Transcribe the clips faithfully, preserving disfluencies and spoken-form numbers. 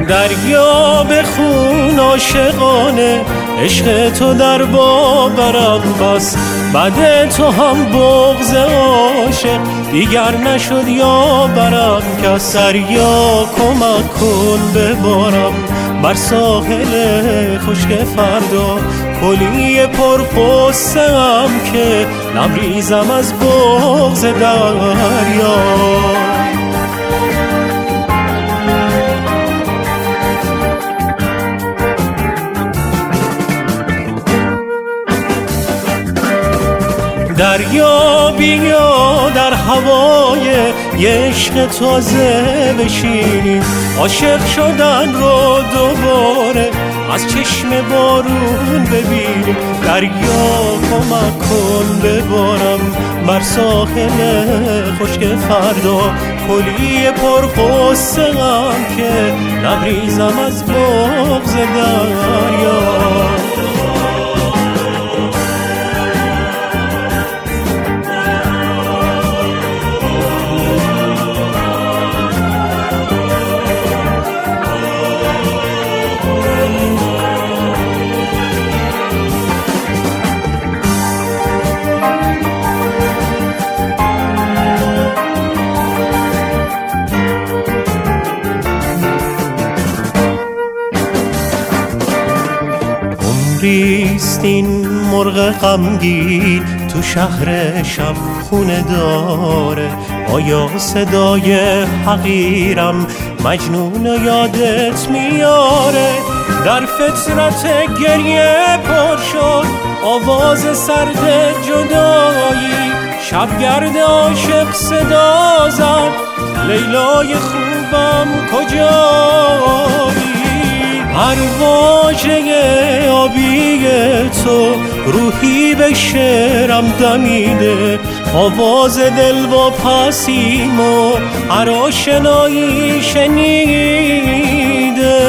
دریا بخون عاشقانه، عشق تو در باورم بس، بعد تو هم بغض عاشق دیگر نشد یا برم کس. دریا کمک کن ببارم بر ساحل خشک فردا، کلی پر قصه ام که لبریزم از بغض دریا. دریا بیا در هوای یه عشق تازه بشینیم، عاشق شدن رو دوباره از چشم بارون ببینیم. دریا کمک کن ببارم بر ساحل خشک فردا، کلی پر قصه ام که لبریزم از بغض دریا. عمریست این مرغ غمگین تو شهر شب خونه داره، آیا صدای حقیرم مجنون یادت میاره؟ در فطرت گریه پر شد آواز سرد جدایی، شبگرد عاشق صدا زد لیلای خوبم کجایی؟ هر واژه آبی تو روحی به شعرم دمیده، آواز دل و پاسیم و هر آشنایی شنیده.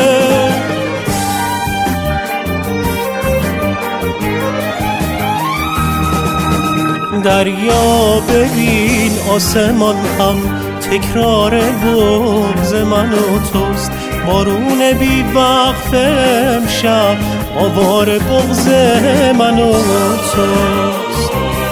دریا ببین آسمان هم تکرار بغض من و توست، بارون بی وقف امشب آوار بغض من و توست.